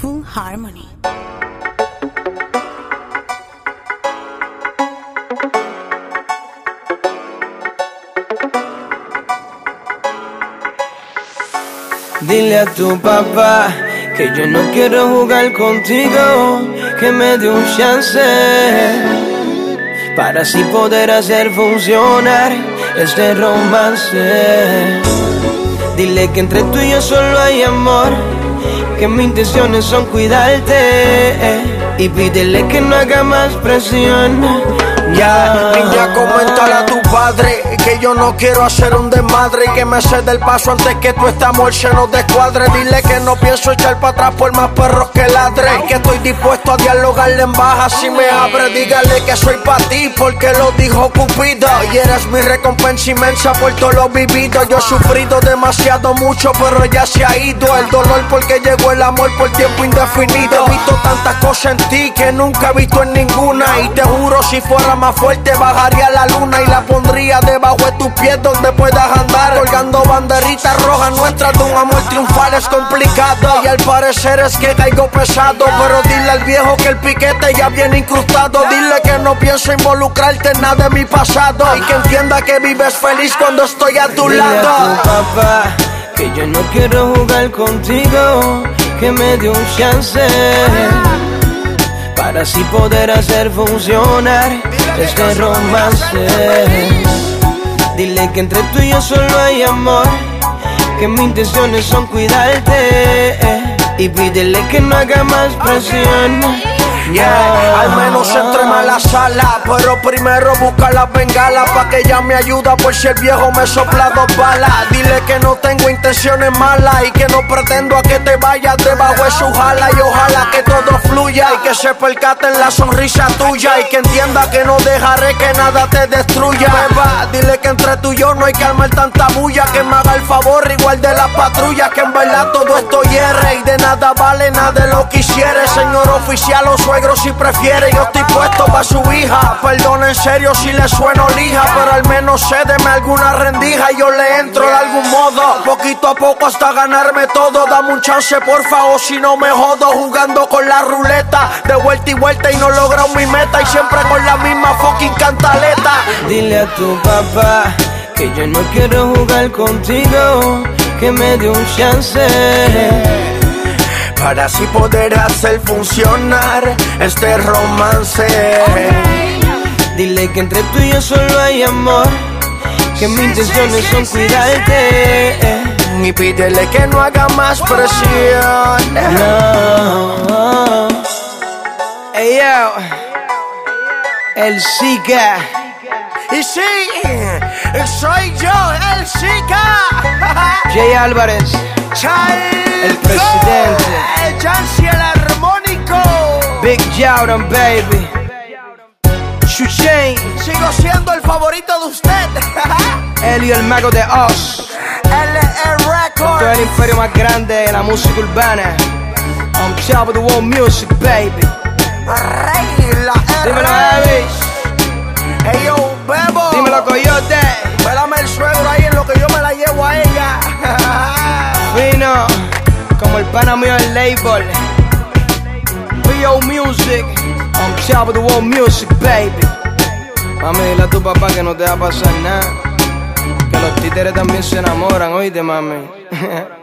Full Harmony. Dile a tu papá que yo no quiero jugar contigo, que me dé un chance para así poder hacer funcionar este romance. Dile que entre tú y yo solo hay amor, que mis intenciones son cuidarte, y pídele que no haga más presión. Niña, coméntale a tu padre que yo no quiero hacer un desmadre y que me ceda el paso antes que tu este amor se nos descuadre. Dile que no pienso echar para atrás por más perros que ladre y que estoy dispuesto a dialogarle en baja si me abre. Dígale que soy pa' ti porque lo dijo Cupido y eres mi recompensa inmensa por todo lo vivido. Yo he sufrido demasiado mucho pero ya se ha ido el dolor porque llegó el amor por tiempo indefinido. He visto tantas cosas en ti que nunca he visto en ninguna y te juro si fuera más fuerte bajaría la luna y la pondría debajo de tus pies donde puedas andar colgando banderitas rojas nuestras de un amor triunfal. Es complicado y al parecer es que caigo pesado, pero dile al viejo que el piquete ya viene incrustado. Dile que no pienso involucrarte en nada de mi pasado y que entienda que vives feliz cuando estoy a tu lado. Dile a tu papá que yo no quiero jugar contigo, que me dé un chance para así poder hacer funcionar este romance. Dile que entre tú y yo solo hay amor, que mis intenciones son cuidarte, y pídele que no haga más presión. Al menos entremos a la sala, pero primero busca la bengala pa' que ella me ayuda por si el viejo me sopla 2 balas. Dile que no tengo intenciones malas y que no pretendo a que te vayas debajo de su jala, y ojalá que todo fluya y que se percate en la sonrisa tuya y que entienda que no dejaré que nada te destruya. Beba, dile que entre tú y yo no hay que armar tanta bulla, que me haga el favor igual de la patrulla, que en verdad todo esto hiere y de nada vale nada de lo que hiciere. Señor oficial o suegro si prefiere, yo estoy puesto pa' su hija. Perdona en serio si le sueno lija, pero al menos cédeme alguna rendija y yo le entro de algún modo, poquito a poco hasta ganarme todo. Dame un chance porfa o si no me jodo jugando con la ruleta de vuelta y vuelta y no logro mi meta y siempre con la misma fucking cantaleta. Dile a tu papá que yo no quiero jugar contigo, que me dé un chance para así poder hacer funcionar este romance. Dile que entre tú y yo solo hay amor, que mis intenciones son cuidarte, y pídele que no haga más presión. No. Hey yo, el Zika. Y sí, soy yo, el Zika. Jay Álvarez, el presidente, el Jancy, el armónico, Big Jordan, baby, Chuchain, sigo siendo el favorito de usted. Elio el mago de Oz, LR Records, todo el imperio más grande de la música urbana. On top of the world music, baby. Rey, la Dímelo, baby. Hey yo, Bebo. Dímelo, Coyote. Pélame el suegro ahí en lo que yo me la llevo a ella. Fino, como el pana mío del label. Bio Music, on top of the world music, baby. Mami, dile a tu papá que no te va a pasar nada, que los títeres también se enamoran, oíste, mami.